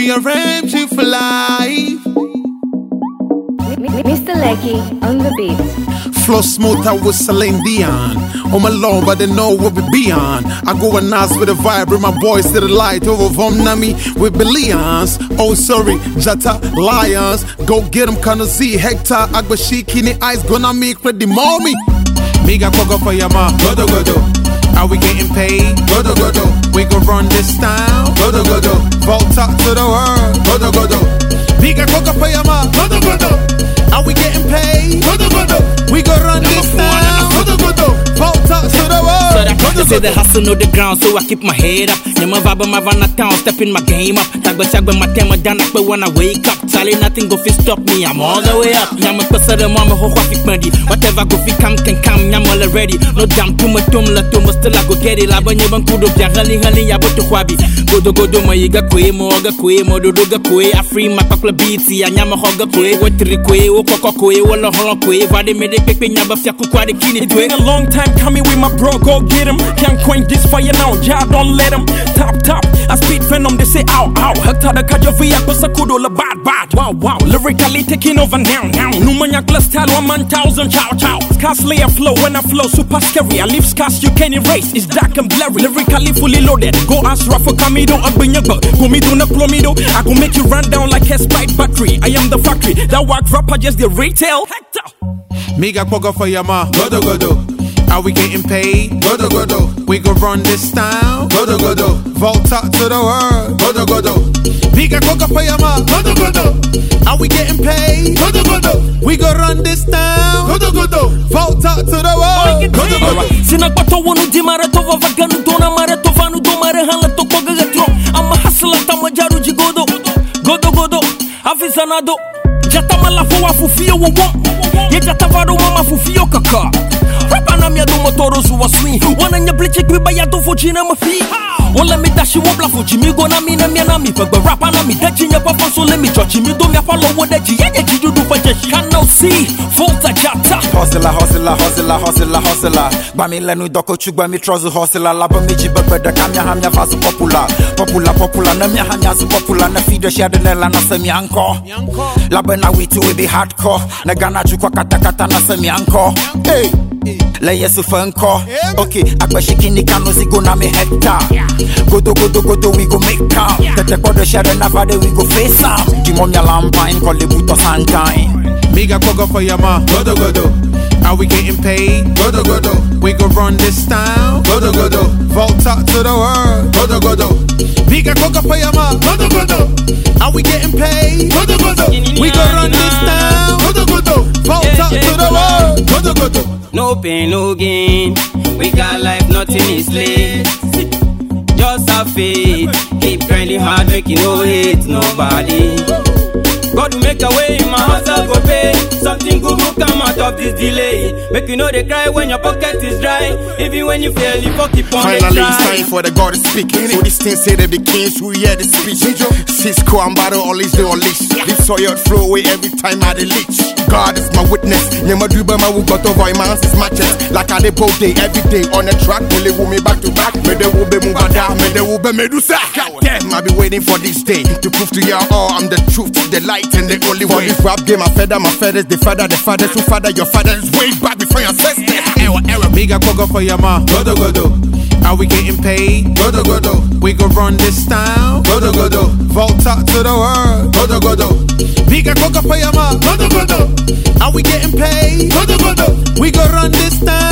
rearrange you for life. Mr. Lecky on the beat. Flow smooth out with Celine Dion. On my low, but they know what we be on. I go and ask with a vibe, bring my boys to the light. Over from Nami with billions. Oh, sorry, Jata, Lions. Go get them, Kanozi, Hector. Agbashi, Kini, Eyes, gonna make ready, mommy. Miga Koga for your ma, godo godo. Are we getting paid? Godo godo. We gon' run this town. Godo godo. Vault up to the world. Godo godo. Miga Koga for your ma, godo godo. Are we getting paid? Godo godo. We gon' run this town. Godo godo. Vault up to the world. They say the hustle know the ground, so I keep my head up. Nema vibe my van town, stepping my game up. Tagba my tema down, but when I wake up, Charlie nothing go fi stop me. I'm all the way up. Yama pesa the mama ho fit money. Whatever go fi come can come. I'm all ready. No damn too much still I go get it. Laba nyeban kudo bia hali ya boto kwabi. Godo ma yiga kwe mo dodo ga kwe. I free my pakla beats ya nyama hoga kwe. Wetri kwe o koko kwe wala holo kwe. Vade me de pepe nyaba fya kukwa de kini. It's been a long time coming with my bro, go get him. Can't quench this fire now, ja don't let him. Top, I speed venom, they say ow. Hekta the kajovia kosa kudo la bad. Wow, lyrically taking over now. Numanya class style 1,000 chow. Scarcely a flow when I flow, super scary. I leave scars you can erase, it's dark and blurry. Lyrically fully loaded, go ask Rafa Kamido, Abinyaba. Go me do na plomido, I go make you run down like a spike battery. I am the factory, that work rapper just the retail. Hector. Miga Koga for your ma, godo godo. Are we getting paid? Godo godo. We gon' run this town. Godo godo. Vault up to the world. Godo godo. Miga Koga for your ma, godo godo. Are we getting paid? Godo godo. We gon' run this town. Godo godo. Vault up to the world. Godo godo. Sinakbato wonu di maratova vaganu dona maratova nu do marahala to koga gatro. I'm a hustler tamajaru jigodo. Godo. Afisanado. Jata malafu afufio wo. Ye jata varo mama fufio kaka. Rapa na mia do motoro suwa swing. Wana nya bleche kwiba ya do foji na mafi. Wala mi dashi wobla foji mi go na mi na mia na mi pagba rapa na mi dachi nya papa so let me chochi mi do mi follow wo dachi ye ji do fa jeshi. Cannot see Volta Jata. Hustler. Ba mi lenu doko chugba mi trozu hustler. Laba mi jibebe da kamya hamya vasu popular na mia hamya su popular na feed share the lela na semi anko. Laba na we we be hardcore. Na gana chukwa kata na semi anko. Hey. Leye su funko. Okay, akbashikini kano zigo na me hecta. Godo, we go make count. Tete kodo share na vade we go face up. Dimomya lampine, call the buto sunshine. Miga Koga for your ma, godo godo. Are we getting paid? Godo godo. We gon' run this town. Godo godo. Vault up to the world. Godo godo. Miga Koga for your ma, godo godo. Are we getting paid? Godo godo. We gon' run this town. Godo godo. Vault up to the world. Godo godo. No pain, no gain. We got life, nothing is late. Just have faith. Keep grinding hard, making no hate nobody. God will make a way, my hustle go pay. Something good will come out of this delay. Make you know they cry when your pocket is dry. Even when you fail, you keep on the try. Finally, it's time for the God to speak. So this thing say they be kings who hear the speech. Cisco and Battle always do unleash. This soil flow away every time I leech. God is my witness. Nyama duba ma wu got over my hands is matches. Like I dey both day, every day on the track. Will they me back to back? Me they will be mubada, me they will be medusa. Damn, I be waiting for this day to prove to y'all all I'm the truth, the light and the only way. For this rap game, my feathers, the fathers who father your fathers way back before your ancestors. Error. Miga Koga for your ma, godo godo. Are we getting paid? Godo godo. We gon' run this town. Godo godo. Vault up to the world. Godo godo. Miga Koga for your ma, godo godo. Are we getting paid? Godo godo. We gon' run this town.